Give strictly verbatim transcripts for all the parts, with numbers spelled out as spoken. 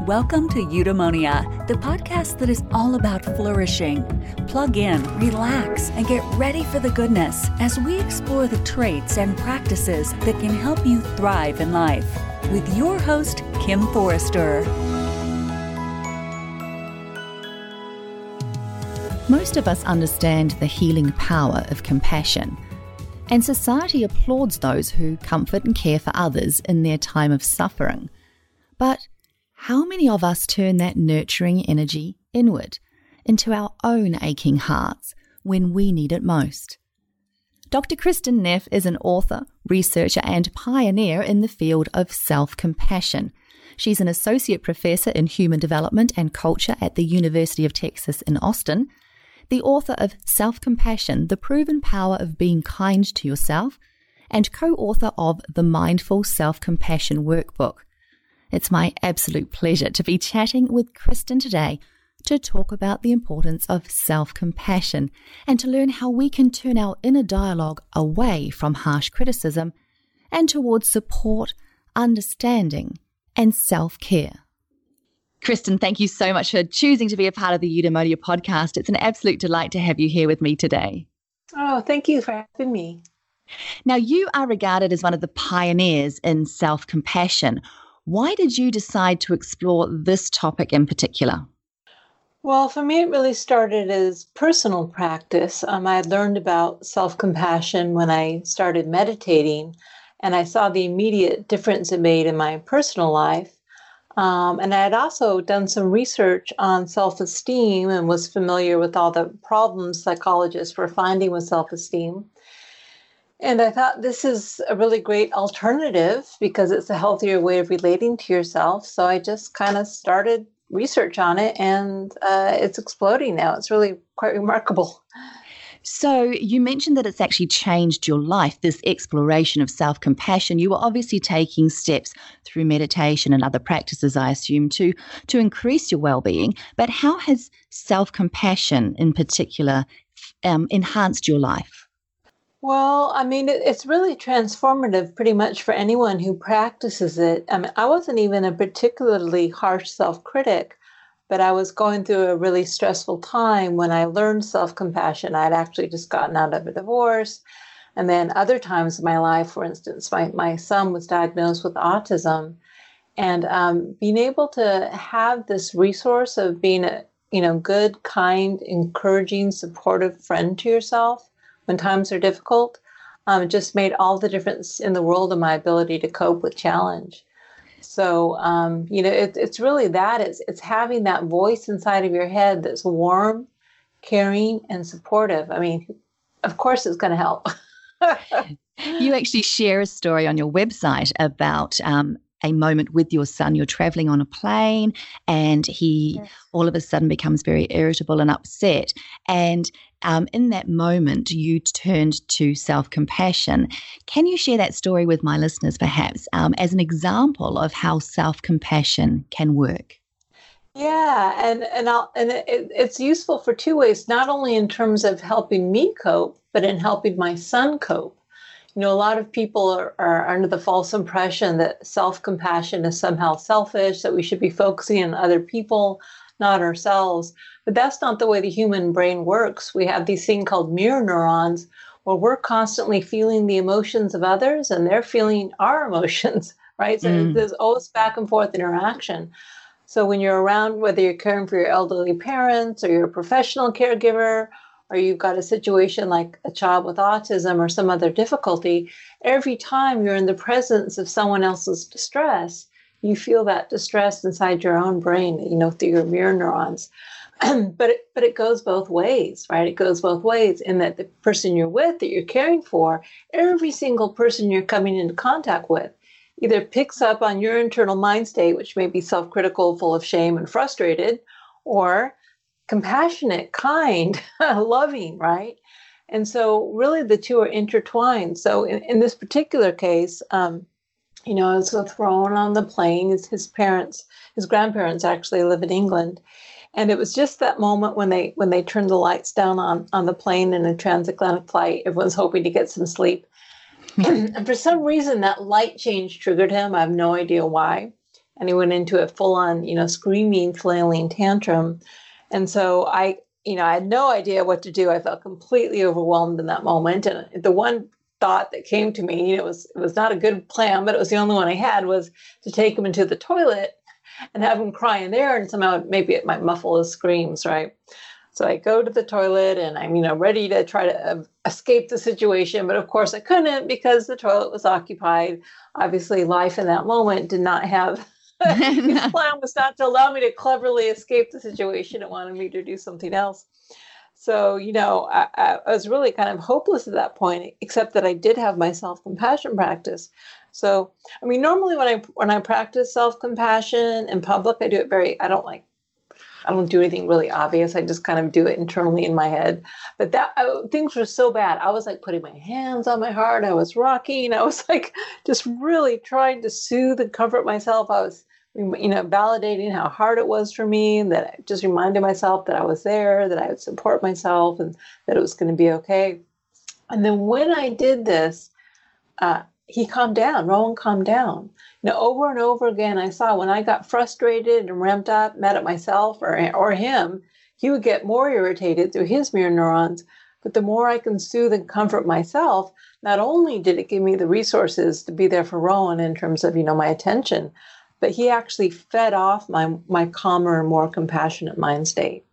Welcome to Eudaimonia, the podcast that is all about flourishing. Plug in, relax, and get ready for the goodness as we explore the traits and practices that can help you thrive in life. With your host, Kim Forrester. Most of us understand the healing power of compassion, and society applauds those who comfort and care for others in their time of suffering. But how many of us turn that nurturing energy inward, into our own aching hearts, when we need it most? Doctor Kristin Neff is an author, researcher, and pioneer in the field of self-compassion. She's an associate professor in human development and culture at the University of Texas in Austin, the author of Self-Compassion, The Proven Power of Being Kind to Yourself, and co-author of the Mindful Self-Compassion Workbook. It's my absolute pleasure to be chatting with Kristin today to talk about the importance of self-compassion and to learn how we can turn our inner dialogue away from harsh criticism and towards support, understanding, and self-care. Kristin, thank you so much for choosing to be a part of the Eudaimonia podcast. It's an absolute delight to have you here with me today. Oh, thank you for having me. Now, you are regarded as one of the pioneers in self-compassion. Why did you decide to explore this topic in particular? Well, for me, it really started as personal practice. Um, I had learned about self-compassion when I started meditating, and I saw the immediate difference it made in my personal life. Um, and I had also done some research on self-esteem and was familiar with all the problems psychologists were finding with self-esteem. And I thought this is a really great alternative because it's a healthier way of relating to yourself. So I just kind of started research on it, and uh, it's exploding now. It's really quite remarkable. So you mentioned that it's actually changed your life, this exploration of self-compassion. You were obviously taking steps through meditation and other practices, I assume, to, to increase your well-being. But how has self-compassion in particular um, enhanced your life? Well, I mean, it, it's really transformative pretty much for anyone who practices it. I mean, I wasn't even a particularly harsh self-critic, but I was going through a really stressful time when I learned self-compassion. I had actually just gotten out of a divorce. And then other times in my life, for instance, my, my son was diagnosed with autism. And um, being able to have this resource of being a, you know, good, kind, encouraging, supportive friend to yourself when times are difficult, um, it just made all the difference in the world in my ability to cope with challenge. So, um, you know, it, it's really that. It's, it's having that voice inside of your head that's warm, caring, and supportive. I mean, of course it's going to help. You actually share a story on your website about um, a moment with your son. You're traveling on a plane and he yes. all of a sudden becomes very irritable and upset. And um, in that moment, you turned to self-compassion. Can you share that story with my listeners, perhaps, um, as an example of how self-compassion can work? Yeah, and and, I'll, and it, it's useful for two ways, not only in terms of helping me cope, but in helping my son cope. You know, a lot of people are, are under the false impression that self-compassion is somehow selfish, that we should be focusing on other people, not ourselves. But that's not the way the human brain works. We have these things called mirror neurons, where we're constantly feeling the emotions of others and they're feeling our emotions, right? So mm. there's always back and forth interaction. So when you're around, whether you're caring for your elderly parents or you're a professional caregiver, or you've got a situation like a child with autism or some other difficulty, every time you're in the presence of someone else's distress, you feel that distress inside your own brain, you know, through your mirror neurons. but it, but it goes both ways, right? It goes both ways in that the person you're with, that you're caring for, every single person you're coming into contact with either picks up on your internal mind state, which may be self-critical, full of shame and frustrated, or compassionate, kind, loving, right? And so really the two are intertwined. So in, in this particular case, um, you know, I was thrown on the plane. His, his parents, his grandparents actually live in England. And it was just that moment when they when they turned the lights down on, on the plane in a transatlantic flight. Everyone's hoping to get some sleep. And for some reason, that light change triggered him. I have no idea why. and he went into a full-on, you know, screaming, flailing tantrum. And so I, you know, I had no idea what to do. I felt completely overwhelmed in that moment. And the one thought that came to me, you know, it was, it was not a good plan, but it was the only one I had, was to take him into the toilet and have him cry in there, and somehow maybe it might muffle his screams, right? So I go to the toilet and I'm, you know, ready to try to uh, escape the situation. But of course I couldn't, because the toilet was occupied. Obviously life in that moment did not have, his plan was not to allow me to cleverly escape the situation. It wanted me to do something else. So, you know, I, I was really kind of hopeless at that point, except that I did have my self-compassion practice. So, I mean, normally when I, when I practice self-compassion in public, I do it very, I don't like, I don't do anything really obvious. I just kind of do it internally in my head. But that I, things were so bad. I was like putting my hands on my heart. I was rocking. I was like just really trying to soothe and comfort myself. I was, you know, validating how hard it was for me, and that I just reminded myself that I was there, that I would support myself, and that it was going to be okay. And then when I did this, uh, he calmed down. Rowan calmed down. You know, over and over again, I saw when I got frustrated and ramped up, mad at myself or or him, he would get more irritated through his mirror neurons. But the more I can soothe and comfort myself, not only did it give me the resources to be there for Rowan in terms of, you know, my attention, but he actually fed off my my calmer and more compassionate mind state.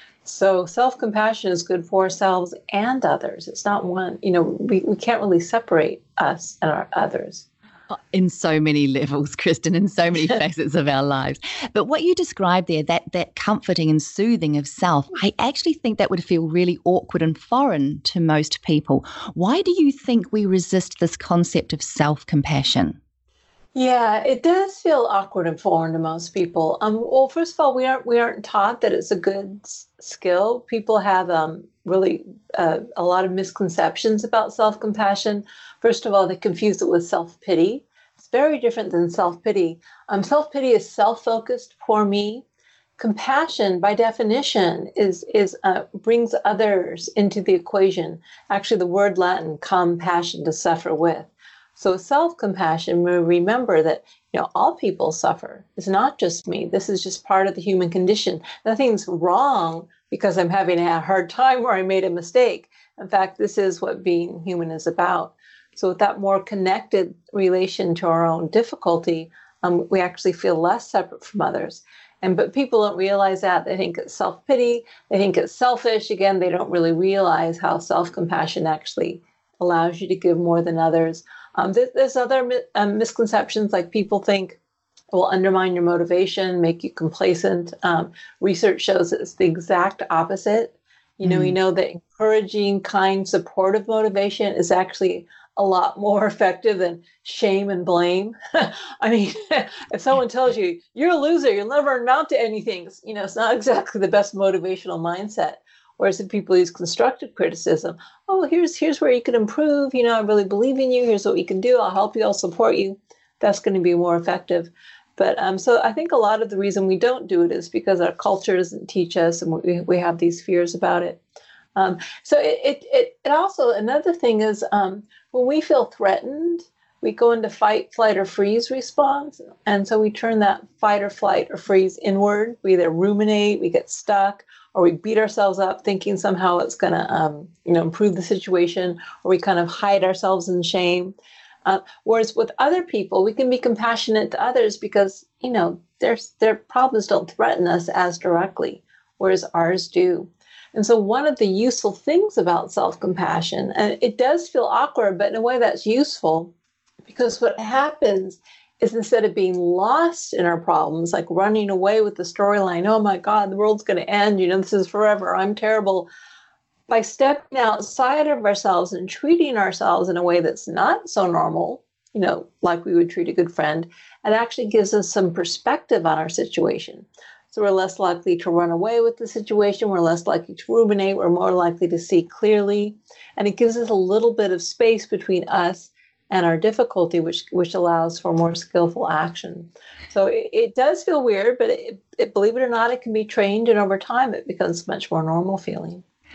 So self-compassion is good for ourselves and others. It's not one, you know, we, we can't really separate us and our others. In so many levels, Kristen, in so many facets of our lives. But what you described there, that that comforting and soothing of self, I actually think that would feel really awkward and foreign to most people. Why do you think we resist this concept of self-compassion? Yeah, it does feel awkward and foreign to most people. Um, well, first of all, we aren't we aren't taught that it's a good s- skill. People have um, really uh, a lot of misconceptions about self-compassion. First of all, they confuse it with self-pity. It's very different than self-pity. Um, self-pity is self-focused, poor me. Compassion, by definition, is is uh, brings others into the equation. Actually, the word Latin, compassion, to suffer with. So self-compassion, we remember that, you know, all people suffer. It's not just me. This is just part of the human condition. Nothing's wrong because I'm having a hard time or I made a mistake. In fact, this is what being human is about. So with that more connected relation to our own difficulty, um, we actually feel less separate from others. And but people don't realize that. They think it's self-pity. They think it's selfish. Again, they don't really realize how self-compassion actually allows you to give more than others. Um, there's, there's other um, misconceptions, like people think it will undermine your motivation, make you complacent. Um, research shows that it's the exact opposite. You know, mm. we know that encouraging, kind, supportive motivation is actually a lot more effective than shame and blame. I mean, if someone tells you you're a loser, you'll never amount to anything, you know, it's not exactly the best motivational mindset. Whereas if people use constructive criticism, oh, here's here's where you can improve. You know, I really believe in you. Here's what you can do. I'll help you. I'll support you. That's going to be more effective. But um, so I think a lot of the reason we don't do it is because our culture doesn't teach us, and we we have these fears about it. Um, so it, it it it also, another thing is um, when we feel threatened, we go into fight, flight, or freeze response. And so we turn that fight or flight or freeze inward. We either ruminate, we get stuck, or we beat ourselves up thinking somehow it's going to, um, you know, improve the situation, or we kind of hide ourselves in shame. Uh, whereas with other people, we can be compassionate to others because, you know, their, their problems don't threaten us as directly, whereas ours do. And so one of the useful things about self-compassion, and it does feel awkward, but in a way that's useful, because what happens is instead of being lost in our problems, like running away with the storyline, oh my God, the world's going to end, you know, this is forever, I'm terrible. By stepping outside of ourselves and treating ourselves in a way that's not so normal, you know, like we would treat a good friend, it actually gives us some perspective on our situation. So we're less likely to run away with the situation. We're less likely to ruminate. We're more likely to see clearly. And it gives us a little bit of space between us and our difficulty, which which allows for more skillful action. So it, it does feel weird, but it, it, believe it or not, it can be trained, and over time it becomes much more normal feeling.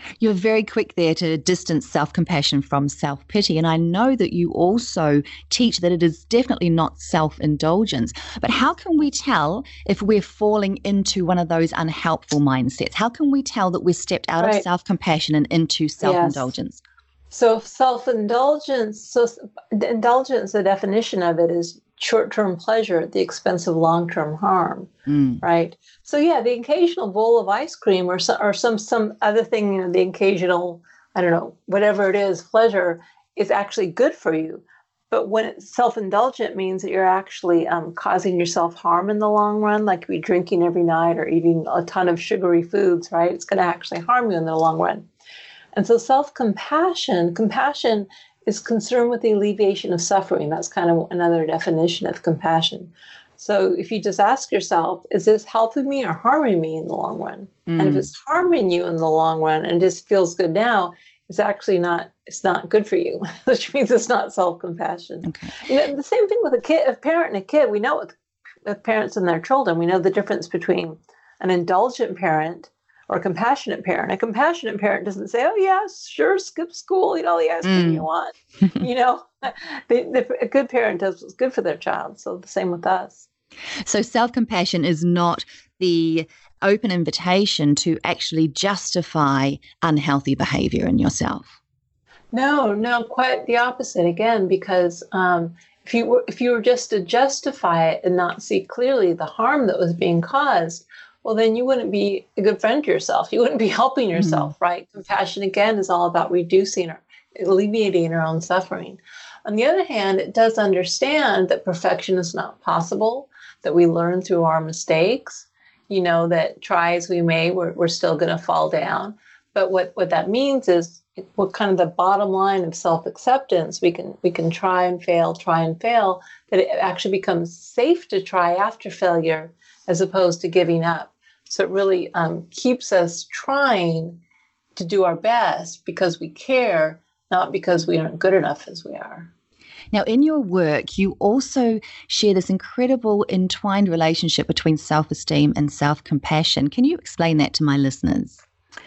You're very quick there to distance self-compassion from self-pity. And I know that you also teach that it is definitely not self-indulgence. But how can we tell if we're falling into one of those unhelpful mindsets? How can we tell that we're stepped out Right. of self-compassion and into self-indulgence? Yes. So self-indulgence, so the indulgence, the definition of it is short-term pleasure at the expense of long-term harm, Mm. right? So yeah, the occasional bowl of ice cream or some, or some some other thing, you know, the occasional, I don't know, whatever it is, pleasure is actually good for you. But when it's self-indulgent means that you're actually um, causing yourself harm in the long run, like you're drinking every night or eating a ton of sugary foods, right? It's going to actually harm you in the long run. And so self-compassion, compassion is concerned with the alleviation of suffering. That's kind of another definition of compassion. So if you just ask yourself, is this helping me or harming me in the long run? Mm. And if it's harming you in the long run and just feels good now, it's actually not, it's not good for you, which means it's not self-compassion. Okay. You know, the same thing with a kid, a parent and a kid. We know with, with parents and their children, we know the difference between an indulgent parent or a compassionate parent. A compassionate parent doesn't say, oh, yeah, sure, skip school, eat all the ice cream Mm. you want. You know, the, the, a good parent does what's good for their child. So the same with us. So self-compassion is not the open invitation to actually justify unhealthy behavior in yourself. No, no, quite the opposite again, because um, if you were, if you were just to justify it and not see clearly the harm that was being caused, well, then you wouldn't be a good friend to yourself. You wouldn't be helping yourself, mm-hmm. right? Compassion, again, is all about reducing or alleviating our own suffering. On the other hand, it does understand that perfection is not possible, that we learn through our mistakes, you know, that try as we may, we're, we're still going to fall down. But what, what that means is what kind of the bottom line of self-acceptance, we can we can try and fail, try and fail, that it actually becomes safe to try after failure as opposed to giving up. So it really um, keeps us trying to do our best because we care, not because we aren't good enough as we are. Now, in your work, you also share this incredible entwined relationship between self-esteem and self-compassion. Can you explain that to my listeners?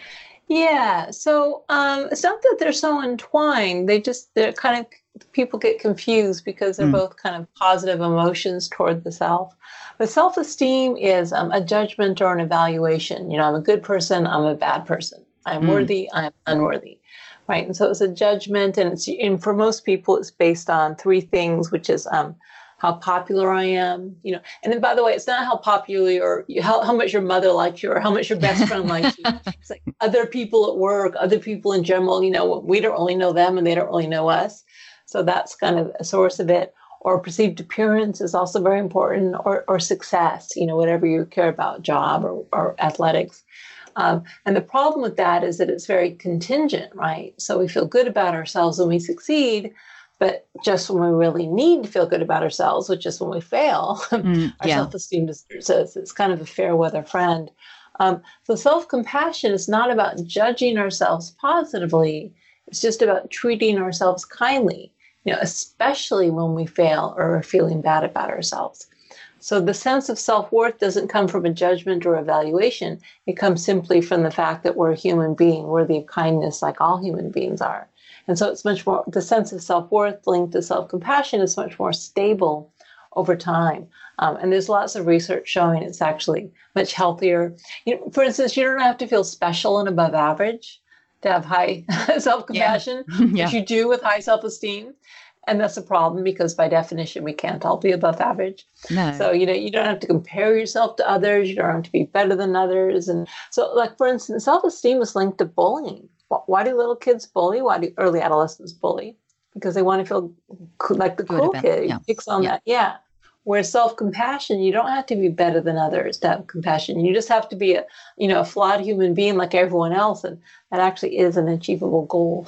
Yeah, so um, it's not that they're so entwined. They just, they're kind of, people get confused because they're mm. both kind of positive emotions toward the self. But self-esteem is um, a judgment or an evaluation. You know, I'm a good person, I'm a bad person. I'm mm. worthy, I'm unworthy. Right. And so it's a judgment. And it's, and for most people, it's based on three things, which is um, how popular I am, you know, and then by the way, it's not how popular or how, how much your mother likes you or how much your best friend likes you. It's like other people at work, other people in general, you know, we don't really know them and they don't really know us. So that's kind of a source of it. Or perceived appearance is also very important, or, or success, you know, whatever you care about, job or, or athletics. Um, and the problem with that is that it's very contingent, right? So we feel good about ourselves when we succeed, but just when we really need to feel good about ourselves, which is when we fail, mm, our yeah. self-esteem deserts us. It's kind of a fair weather friend. Um, so self-compassion is not about judging ourselves positively. It's just about treating ourselves kindly, you know, especially when we fail or are feeling bad about ourselves. So the sense of self-worth doesn't come from a judgment or evaluation. It comes simply from the fact that we're a human being, worthy of kindness like all human beings are. And so it's much more, the sense of self-worth linked to self-compassion is much more stable over time. Um, and there's lots of research showing it's actually much healthier. You know, for instance, you don't have to feel special and above average to have high self-compassion, yeah. Yeah. which you do with high self-esteem. And that's a problem because by definition, we can't all be above average. No. So, you know, you don't have to compare yourself to others. You don't have to be better than others. And so, like, for instance, self-esteem is linked to bullying. Why do little kids bully? Why do early adolescents bully? Because they want to feel like the cool kid. Yeah. Picks on yeah. that. Yeah. Whereas self-compassion, you don't have to be better than others to have compassion. You just have to be a, you know, a flawed human being like everyone else. And that actually is an achievable goal.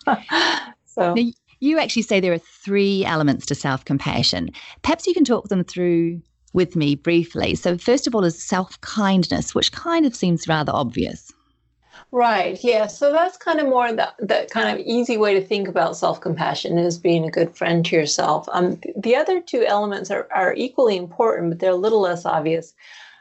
So. Now, you actually say there are three elements to self-compassion. Perhaps you can talk them through with me briefly. So first of all is self-kindness, which kind of seems rather obvious. Right. Yeah. So that's kind of more the, the kind of easy way to think about self-compassion is being a good friend to yourself. Um, the other two elements are, are equally important, but they're a little less obvious.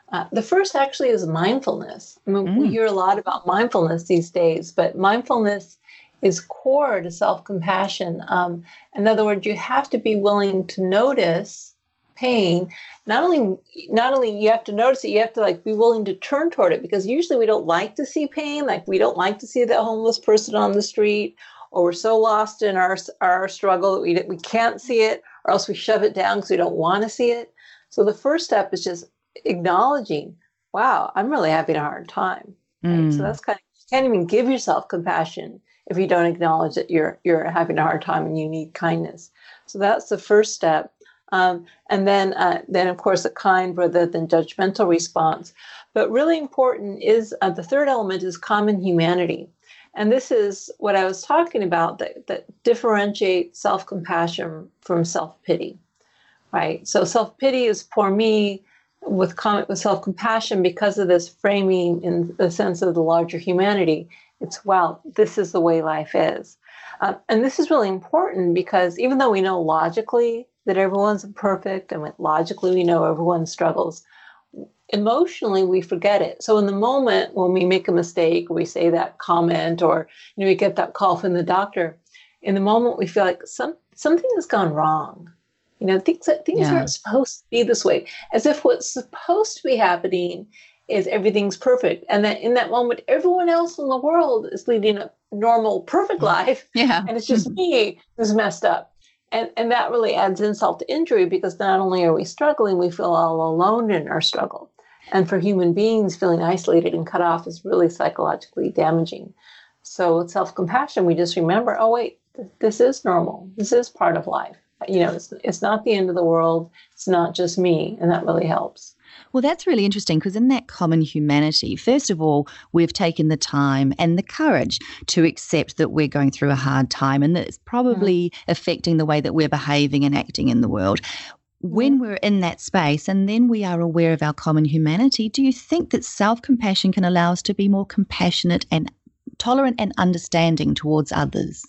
Uh, the first actually is mindfulness. I mean, Mm. we hear a lot about mindfulness these days, but mindfulness is core to self-compassion. Um, in other words, you have to be willing to notice pain. Not only, not only you have to notice it, you have to like be willing to turn toward it, because usually we don't like to see pain. Like we don't like to see that homeless person on the street, or we're so lost in our our struggle that we we can't see it, or else we shove it down because we don't want to see it. So the first step is just acknowledging, wow, I'm really having a hard time. Right? Mm. So that's kind of, you can't even give yourself compassion if you don't acknowledge that you're you're having a hard time and you need kindness. So that's the first step. Um, and then, uh, then of course, a kind rather than judgmental response. But really important is uh, the third element is common humanity. And this is what I was talking about that, that differentiates self-compassion from self-pity, right? So self-pity is poor me, with, com- with self-compassion, because of this framing in the sense of the larger humanity. It's, well, this is the way life is. Um, and this is really important because even though we know logically that everyone's imperfect and logically we know everyone struggles, emotionally we forget it. So in the moment when we make a mistake, we say that comment, or you know, we get that call from the doctor, in the moment we feel like some something has gone wrong. You know, things things Yeah. aren't supposed to be this way, as if what's supposed to be happening is everything's perfect. And that in that moment, everyone else in the world is leading a normal, perfect life. Yeah. And it's just me who's messed up. And, and that really adds insult to injury, because not only are we struggling, we feel all alone in our struggle. And for human beings, feeling isolated and cut off is really psychologically damaging. So with self-compassion, we just remember, oh, wait, th- this is normal. This is part of life. You know, it's, it's not the end of the world. It's not just me. And that really helps. Well, that's really interesting, because in that common humanity, first of all, we've taken the time and the courage to accept that we're going through a hard time and that it's probably mm. affecting the way that we're behaving and acting in the world. When mm. we're in that space and then we are aware of our common humanity, do you think that self-compassion can allow us to be more compassionate and tolerant and understanding towards others?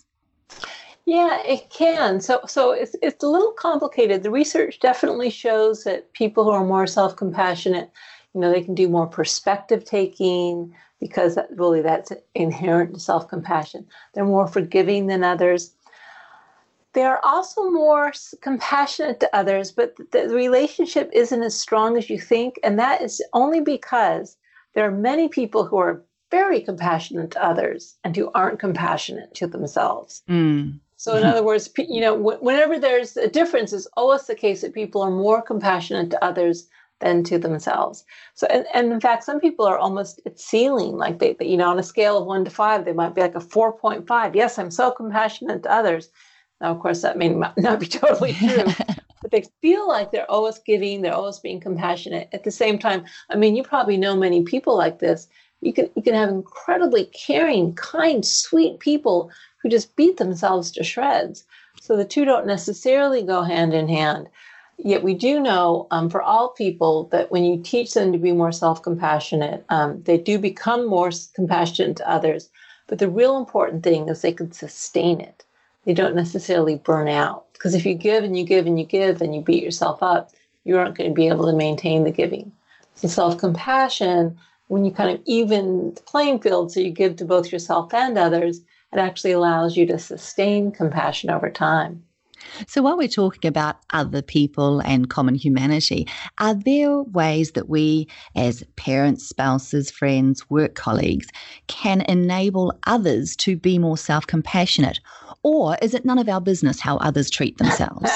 Yeah, it can. So so it's it's a little complicated. The research definitely shows that people who are more self-compassionate, you know, they can do more perspective taking, because that, really that's inherent to self-compassion. They're more forgiving than others. They're also more compassionate to others, but the relationship isn't as strong as you think. And that is only because there are many people who are very compassionate to others and who aren't compassionate to themselves. Mm. So in other words, you know, whenever there's a difference, it's always the case that people are more compassionate to others than to themselves. So, and, and in fact, some people are almost at ceiling, like they, you know, on a scale of one to five, they might be like a four point five. Yes, I'm so compassionate to others. Now, of course, that may not be totally true, but they feel like they're always giving, they're always being compassionate. At the same time, I mean, you probably know many people like this. You can you can have incredibly caring, kind, sweet people who just beat themselves to shreds. So the two don't necessarily go hand in hand. Yet we do know um, for all people that when you teach them to be more self-compassionate, um, they do become more compassionate to others. But the real important thing is they can sustain it. They don't necessarily burn out. Because if you give and you give and you give and you beat yourself up, you aren't going to be able to maintain the giving. So self-compassion, when you kind of even the playing field, so you give to both yourself and others, it actually allows you to sustain compassion over time. So while we're talking about other people and common humanity, are there ways that we as parents, spouses, friends, work colleagues can enable others to be more self-compassionate? Or is it none of our business how others treat themselves?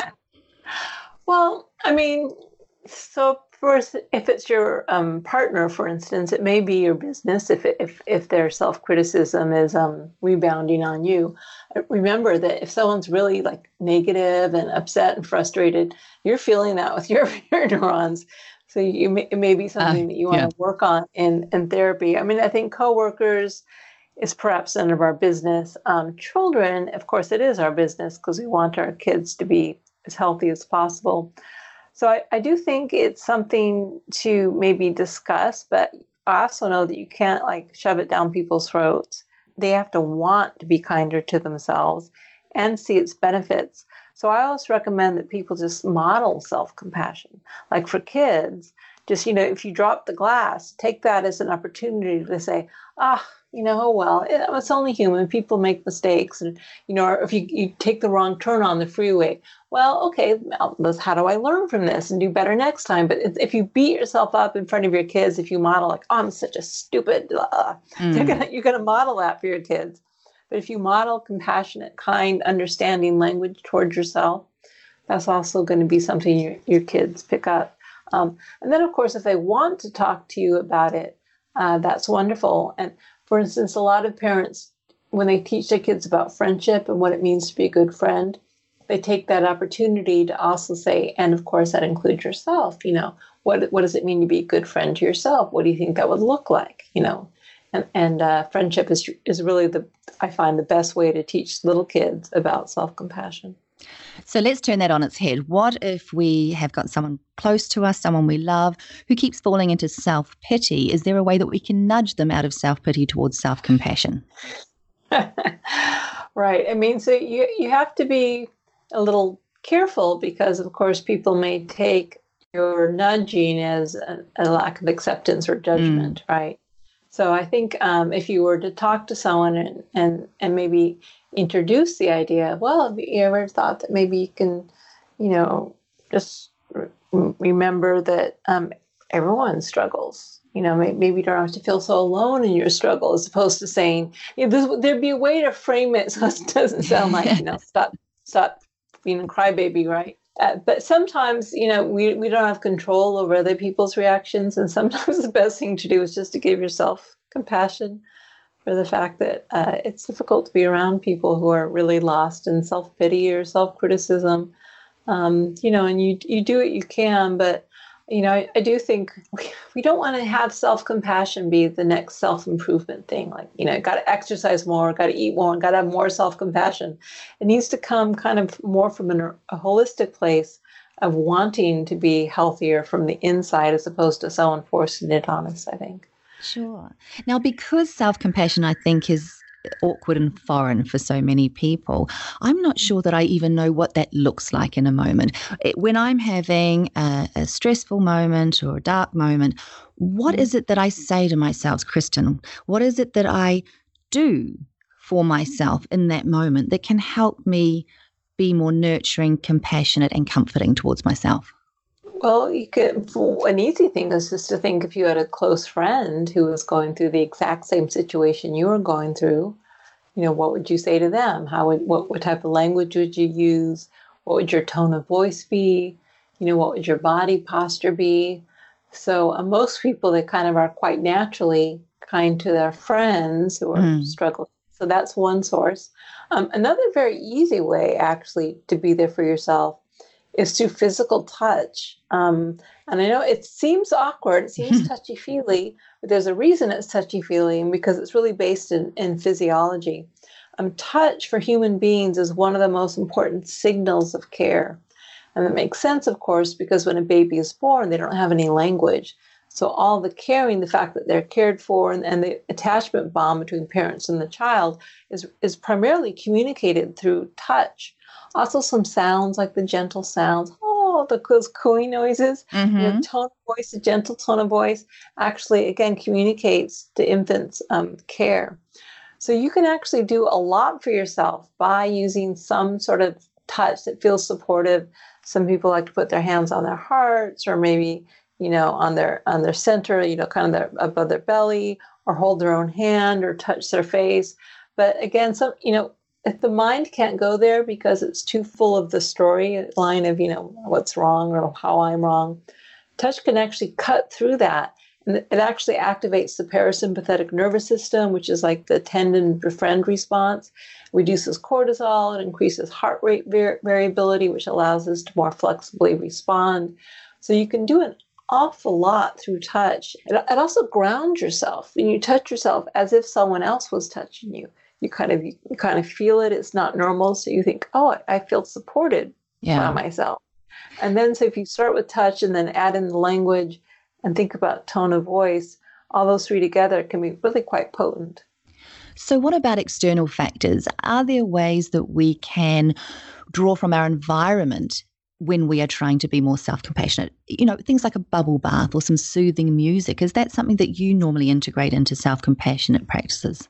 Well, I mean, so first, if it's your um, partner, for instance, it may be your business if it, if if their self-criticism is um, rebounding on you. Remember that if someone's really like negative and upset and frustrated, you're feeling that with your, your neurons. So you may, it may be something uh, that you want yeah. to work on in, in therapy. I mean, I think coworkers is perhaps none of our business. Um, children, of course, it is our business because we want our kids to be as healthy as possible. So I, I do think it's something to maybe discuss, but I also know that you can't like shove it down people's throats. They have to want to be kinder to themselves and see its benefits. So I always recommend that people just model self-compassion. Like for kids, just, you know, if you drop the glass, take that as an opportunity to say, ah, you know, oh, well, it's only human. People make mistakes. And, you know, or if you, you take the wrong turn on the freeway, well, okay, how do I learn from this and do better next time? But if you beat yourself up in front of your kids, if you model like, oh, I'm such a stupid, uh, mm. they're gonna, you're going to model that for your kids. But if you model compassionate, kind, understanding language towards yourself, that's also going to be something your, your kids pick up. Um, and then, of course, if they want to talk to you about it, uh, that's wonderful. And for instance, a lot of parents, when they teach their kids about friendship and what it means to be a good friend, they take that opportunity to also say, and of course, that includes yourself. You know, what what does it mean to be a good friend to yourself? What do you think that would look like? You know, and and uh, friendship is is really the I find the best way to teach little kids about self-compassion. So let's turn that on its head. What if we have got someone close to us, someone we love, who keeps falling into self-pity? Is there a way that we can nudge them out of self-pity towards self-compassion? Right. I mean, so you you have to be a little careful because, of course, people may take your nudging as a, a lack of acceptance or judgment, mm. right? So I think um, if you were to talk to someone and, and, and maybe introduce the idea, well, have you ever thought that maybe you can, you know, just re- remember that um, everyone struggles. You know, maybe, maybe you don't have to feel so alone in your struggle, as opposed to saying, you know, this, there'd be a way to frame it so it doesn't sound like, you know, stop, stop being a crybaby, right? Uh, but sometimes, you know, we, we don't have control over other people's reactions. And sometimes the best thing to do is just to give yourself compassion for the fact that uh, it's difficult to be around people who are really lost in self-pity or self-criticism. Um, you know, and you you do what you can, but, you know, I, I do think we, we don't want to have self-compassion be the next self-improvement thing. Like, you know, got to exercise more, got to eat more, got to have more self-compassion. It needs to come kind of more from an, a holistic place of wanting to be healthier from the inside as opposed to someone forcing it on us, I think. Sure. Now, because self-compassion, I think, is awkward and foreign for so many people, I'm not sure that I even know what that looks like in a moment. It, when I'm having a, a stressful moment or a dark moment, what is it that I say to myself, Kristen? What is it that I do for myself in that moment that can help me be more nurturing, compassionate, and comforting towards myself? Well, you could, an easy thing is just to think if you had a close friend who was going through the exact same situation you were going through, you know, what would you say to them? How would, what, what type of language would you use? What would your tone of voice be? You know, what would your body posture be? So uh, most people, they kind of are quite naturally kind to their friends who are mm. struggling. So that's one source. Um, another very easy way, actually, to be there for yourself is through physical touch. Um, and I know it seems awkward, it seems touchy-feely, but there's a reason it's touchy-feely, and because it's really based in, in physiology. Um, touch for human beings is one of the most important signals of care. And it makes sense, of course, because when a baby is born, they don't have any language. So all the caring, the fact that they're cared for, and, and the attachment bond between parents and the child is, is primarily communicated through touch. Also some sounds, like the gentle sounds, oh, the, those cooing noises, mm-hmm. you know, tone of voice, a gentle tone of voice, actually, again, communicates to infants um, care. So you can actually do a lot for yourself by using some sort of touch that feels supportive. Some people like to put their hands on their hearts, or maybe, you know, on their on their center, you know, kind of their, above their belly, or hold their own hand or touch their face. But again, some, you know, if the mind can't go there because it's too full of the story line of, you know, what's wrong or how I'm wrong, touch can actually cut through that. And it actually activates the parasympathetic nervous system, which is like the tend befriend response, reduces cortisol, it increases heart rate var- variability, which allows us to more flexibly respond. So you can do an awful lot through touch. It, it also grounds yourself. When you touch yourself as if someone else was touching you, you kind of you kind of feel it. It's not normal. So you think, oh, I feel supported yeah. by myself. And then so if you start with touch and then add in the language and think about tone of voice, all those three together can be really quite potent. So what about external factors? Are there ways that we can draw from our environment when we are trying to be more self-compassionate? You know, things like a bubble bath or some soothing music. Is that something that you normally integrate into self-compassionate practices?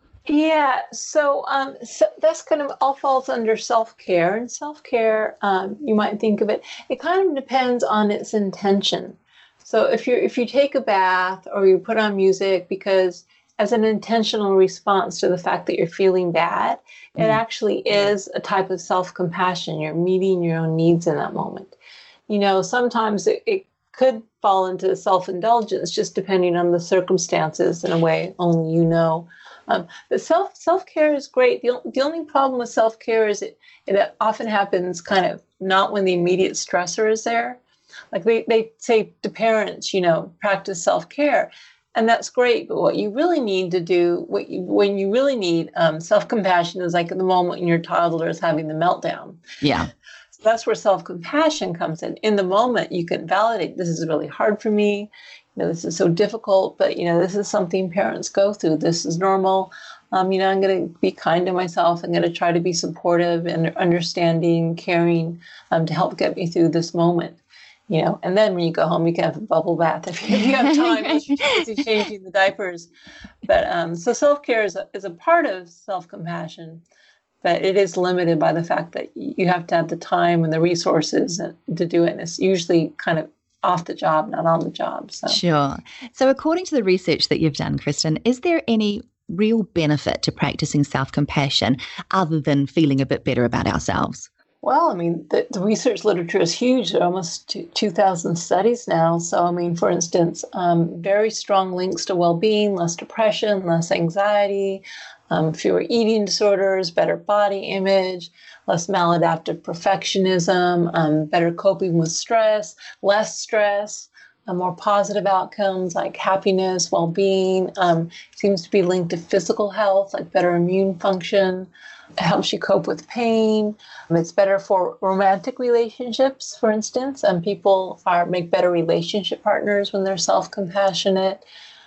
Yeah, so, um, so that's kind of all falls under self-care. And self-care, um, you might think of it, it kind of depends on its intention. So if you if you take a bath or you put on music because as an intentional response to the fact that you're feeling bad, mm. it actually is a type of self-compassion. You're meeting your own needs in that moment. You know, sometimes it, it could fall into self-indulgence, just depending on the circumstances in a way only you know. Um, but self self-care is great. The, the only problem with self-care is it, it often happens kind of not when the immediate stressor is there. Like they, they say to parents, you know, practice self-care. And that's great. But what you really need to do, what you, when you really need um, self-compassion is like in the moment when your toddler is having the meltdown. Yeah. So that's where self-compassion comes in. In the moment, you can validate, this is really hard for me. You know, this is so difficult, but, you know, this is something parents go through. This is normal. Um, you know, I'm going to be kind to myself. I'm going to try to be supportive and understanding, caring um, to help get me through this moment. You know, and then when you go home, you can have a bubble bath if you, if you have time, because you're busy changing the diapers. But um, so self-care is a, is a part of self-compassion, but it is limited by the fact that you have to have the time and the resources to do it. And it's usually kind of off the job, not on the job. So. Sure. So according to the research that you've done, Kristen, is there any real benefit to practicing self-compassion other than feeling a bit better about ourselves? Well, I mean, the, the research literature is huge. There are almost two thousand studies now. So, I mean, for instance, um, very strong links to well-being, less depression, less anxiety, um, fewer eating disorders, better body image, less maladaptive perfectionism, um, better coping with stress, less stress, uh, more positive outcomes like happiness, well-being. Um, seems to be linked to physical health, like better immune function. It helps you cope with pain. It's better for romantic relationships, for instance. And people are make better relationship partners when they're self-compassionate.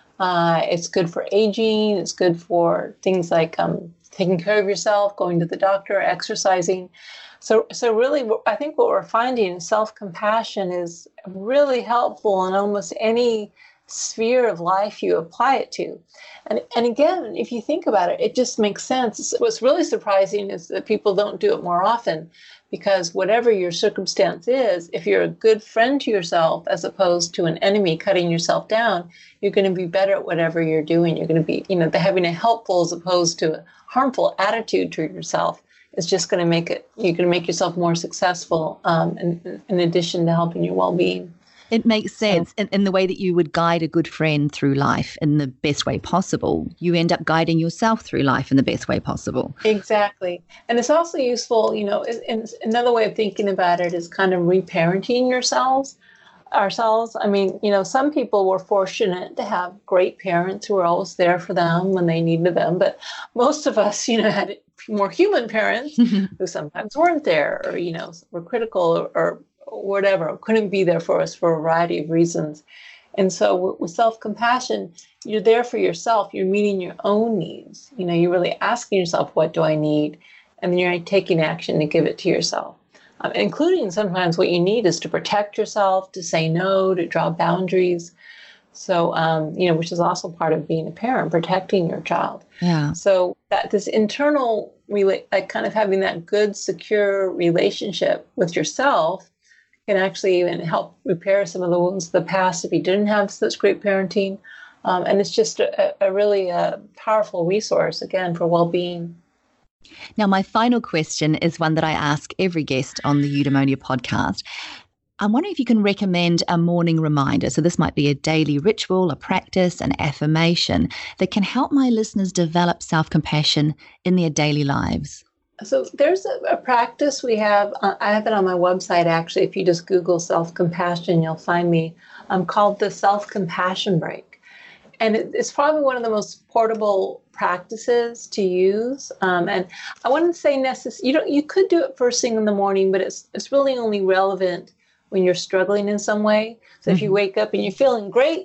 Uh, it's good for aging. It's good for things like um, taking care of yourself, going to the doctor, exercising. So, so really, I think what we're finding is self-compassion is really helpful in almost any sphere of life you apply it to. And and again, if you think about it, it just makes sense. What's really surprising is that people don't do it more often, because whatever your circumstance is, if you're a good friend to yourself as opposed to an enemy cutting yourself down, you're going to be better at whatever you're doing. You're going to be, you know, having a helpful as opposed to a harmful attitude to yourself is just going to make it, you're going to make yourself more successful um, in, in addition to helping your well-being. It makes sense in, in the way that you would guide a good friend through life in the best way possible. You end up guiding yourself through life in the best way possible. Exactly. And it's also useful, you know, in, another way of thinking about it is kind of reparenting yourselves, ourselves. I mean, you know, some people were fortunate to have great parents who were always there for them when they needed them. But most of us, you know, had more human parents who sometimes weren't there or, you know, were critical or, or whatever, couldn't be there for us for a variety of reasons. And so with self-compassion, you're there for yourself. You're meeting your own needs. You know, you're really asking yourself, what do I need? And then you're taking action to give it to yourself, um, including sometimes what you need is to protect yourself, to say no, to draw boundaries. So, um, you know, which is also part of being a parent, protecting your child. Yeah. So that this internal, rela- like kind of having that good, secure relationship with yourself can actually even help repair some of the wounds of the past if you didn't have such great parenting. Um, and it's just a, a really uh, powerful resource, again, for well-being. Now, my final question is one that I ask every guest on the Eudaimonia podcast. I'm wondering if you can recommend a morning reminder. So this might be a daily ritual, a practice, an affirmation that can help my listeners develop self-compassion in their daily lives. So there's a, a practice we have. Uh, I have it on my website, actually. If you just Google self-compassion, you'll find me, um, called the Self-Compassion Break. And it, it's probably one of the most portable practices to use. Um, and I wouldn't say necessary. You don't. You could do it first thing in the morning, but it's it's really only relevant when you're struggling in some way. So mm-hmm. if you wake up and you're feeling great,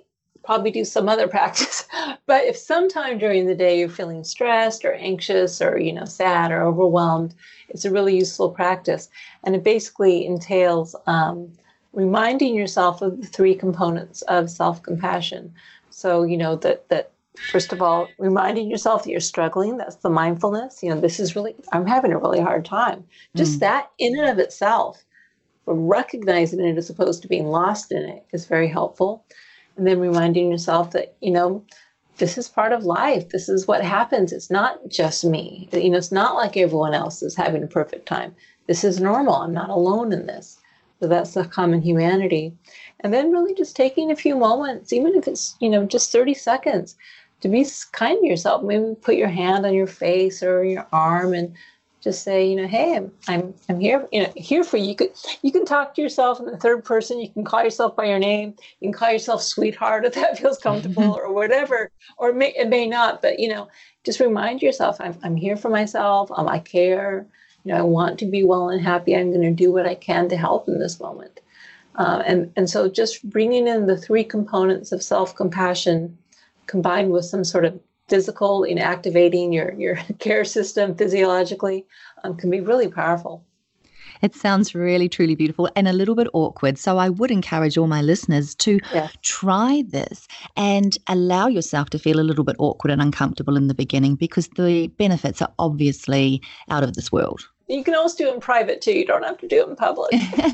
probably do some other practice. But if sometime during the day you're feeling stressed or anxious or, you know, sad or overwhelmed, it's a really useful practice. And it basically entails um, reminding yourself of the three components of self-compassion. So, you know, that, that first of all, reminding yourself that you're struggling, that's the mindfulness. You know, this is really, I'm having a really hard time. Just mm. that in and of itself, recognizing it as opposed to being lost in it, is very helpful. And then reminding yourself that, you know, this is part of life. This is what happens. It's not just me. You know, it's not like everyone else is having a perfect time. This is normal. I'm not alone in this. So that's the common humanity. And then really just taking a few moments, even if it's, you know, just thirty seconds, to be kind to yourself. Maybe put your hand on your face or your arm and just say, you know, hey, I'm I'm I'm here, you know, here for you. You could you can talk to yourself in the third person. You can call yourself by your name. You can call yourself sweetheart if that feels comfortable, or whatever. Or it may, it may not, but you know, just remind yourself, I'm I'm here for myself. Um, I care. You know, I want to be well and happy. I'm going to do what I can to help in this moment. Uh, and and so just bringing in the three components of self-compassion, combined with some sort of physical, in activating your, your care system physiologically, um, can be really powerful. It sounds really, truly beautiful and a little bit awkward. So I would encourage all my listeners to yeah. try this and allow yourself to feel a little bit awkward and uncomfortable in the beginning, because the benefits are obviously out of this world. You can also do it in private too. You don't have to do it in public.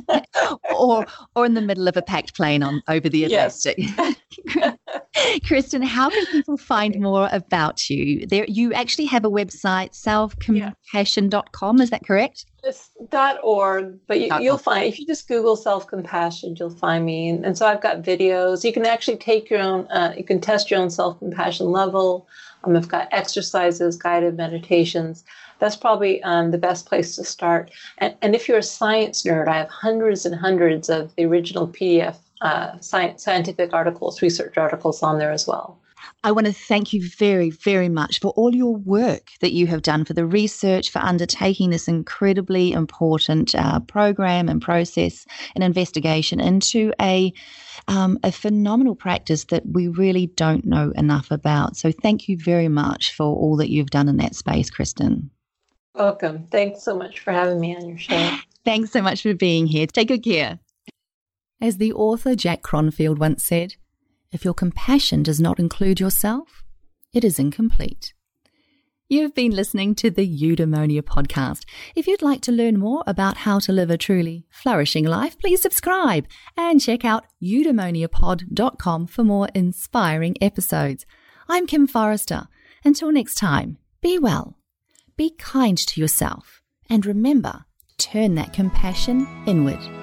or or in the middle of a packed plane on over the Atlantic. Yes. Kristen, how can people find more about you? There, you actually have a website, self compassion dot com. Is that correct? It's .org, but you, you'll find, if you just Google self-compassion, you'll find me. And, and so I've got videos. You can actually take your own, uh, you can test your own self-compassion level. Um, I've got exercises, guided meditations. That's probably um, the best place to start. And, and if you're a science nerd, I have hundreds and hundreds of the original P D F uh, science, scientific articles, research articles on there as well. I want to thank you very, very much for all your work that you have done, for the research, for undertaking this incredibly important uh, program and process and investigation into a um, a phenomenal practice that we really don't know enough about. So thank you very much for all that you've done in that space, Kristen. Welcome. Thanks so much for having me on your show. Thanks so much for being here. Take good care. As the author Jack Cronfield once said, if your compassion does not include yourself, it is incomplete. You've been listening to the Eudaimonia podcast. If you'd like to learn more about how to live a truly flourishing life, please subscribe and check out eudaimonia pod dot com for more inspiring episodes. I'm Kim Forrester. Until next time, be well, be kind to yourself, and remember, turn that compassion inward.